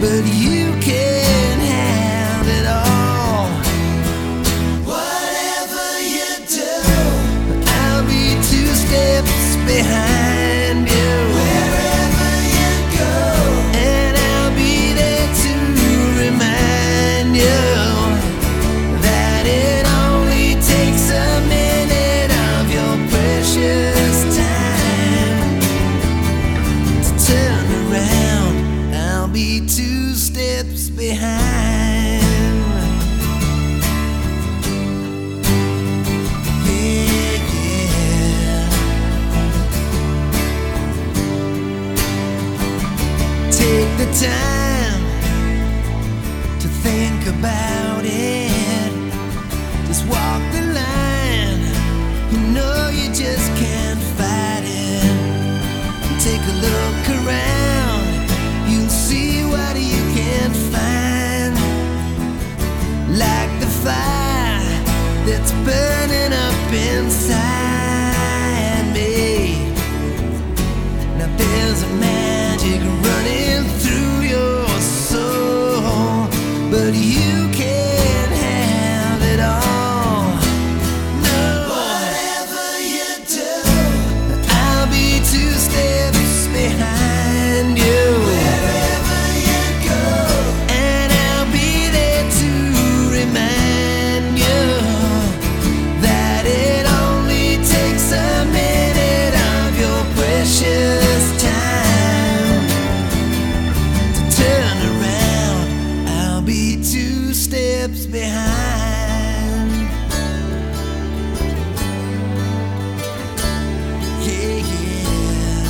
but you can have it all. Whatever you do, I'll be 2 steps behind you. Wherever you go, and I'll be there to remind you that it only takes a minute of your precious time to turn around. I'll be 2 steps behind. Yeah, yeah. Take the time to think about it. Just walk the line. You know you just can't fight it. Take a look around. You'll see what you can find. Like the fire that's burning up inside me. Now there's a magic running through your soul, but you can't have it all. No. Whatever you do, I'll be 2 steps behind you. Wherever you go, and I'll be there to remind you that it only takes a minute of your precious time to turn around. I'll be 2 steps behind. Yeah, yeah.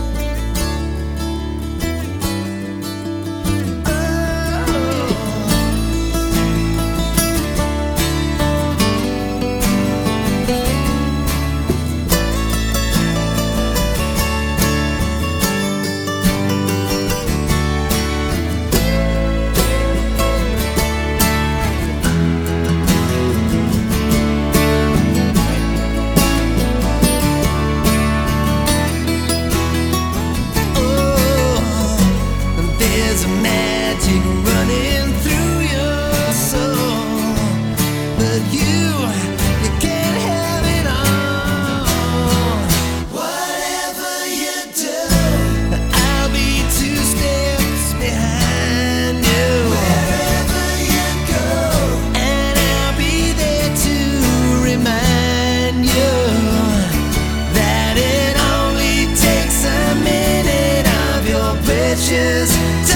There's a magic running through your soul, but you can't have it all. Whatever you do, I'll be 2 steps behind you. Wherever you go, and I'll be there to remind you that it only takes a minute of your precious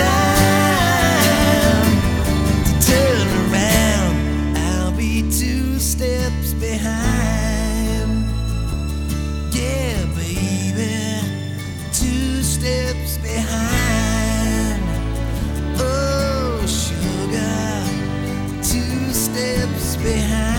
time to turn around. I'll be 2 steps behind. Yeah, baby, 2 steps behind. Oh, sugar, 2 steps behind.